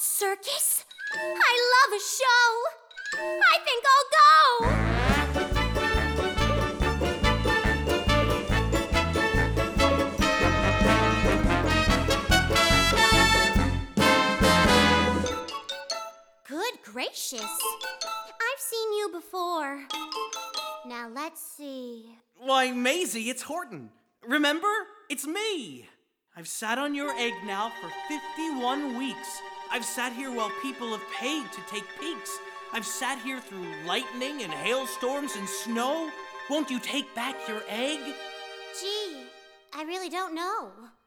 circus? I love a show. I think I'll go. Good gracious. I've seen you before. Now let's see. Why, Maisie, it's Horton. Remember? It's me. I've sat on your egg now for 51 weeks. I've sat here while people have paid to take peeks. I've sat here through lightning and hailstorms and snow. Won't you take back your egg? Gee, I really don't know.